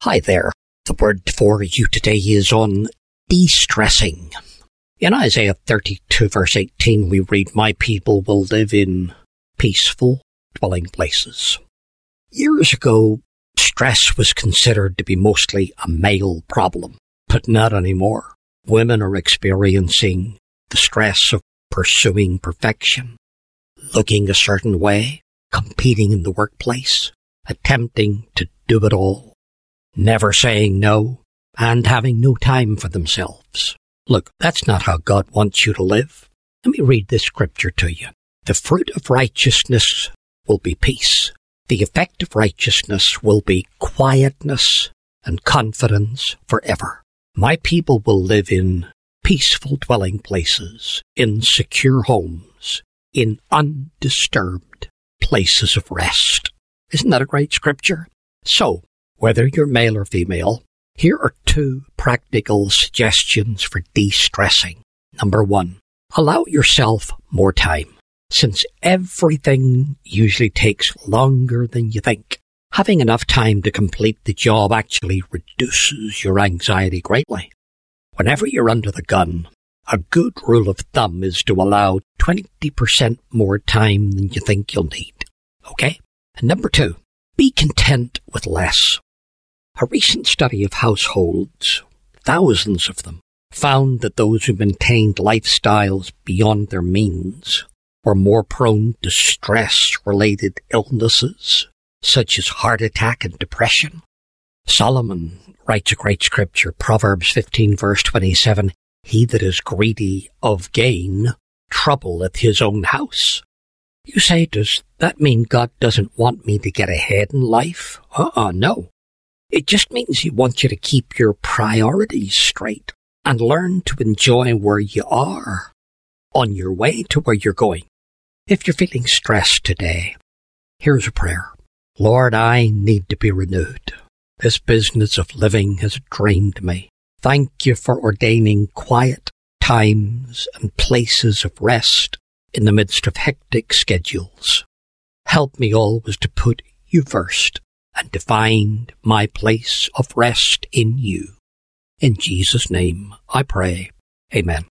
Hi there. The word for you today is on de-stressing. In Isaiah 32 verse 18 we read, "My people will live in peaceful dwelling places." Years ago, stress was considered to be mostly a male problem, but not anymore. Women are experiencing the stress of pursuing perfection, looking a certain way, competing in the workplace, attempting to do it all, never saying no, and having no time for themselves. Look, that's not how God wants you to live. Let me read this scripture to you. The fruit of righteousness will be peace. The effect of righteousness will be quietness and confidence forever. My people will live in peaceful dwelling places, in secure homes, in undisturbed places of rest. Isn't that a great scripture? So, whether you're male or female, here are 2 practical suggestions for de-stressing. Number 1, allow yourself more time. Since everything usually takes longer than you think, having enough time to complete the job actually reduces your anxiety greatly. Whenever you're under the gun, a good rule of thumb is to allow 20% more time than you think you'll need. Okay? And number 2, be content with less. A recent study of households, thousands of them, found that those who maintained lifestyles beyond their means were more prone to stress-related illnesses, such as heart attack and depression. Solomon writes a great scripture, Proverbs 15 verse 27, "He that is greedy of gain troubleth his own house." You say, does that mean God doesn't want me to get ahead in life? No. It just means He wants you to keep your priorities straight and learn to enjoy where you are on your way to where you're going. If you're feeling stressed today, here's a prayer. Lord, I need to be renewed. This business of living has drained me. Thank you for ordaining quiet times and places of rest in the midst of hectic schedules. Help me always to put you first and to find my place of rest in you. In Jesus' name I pray. Amen.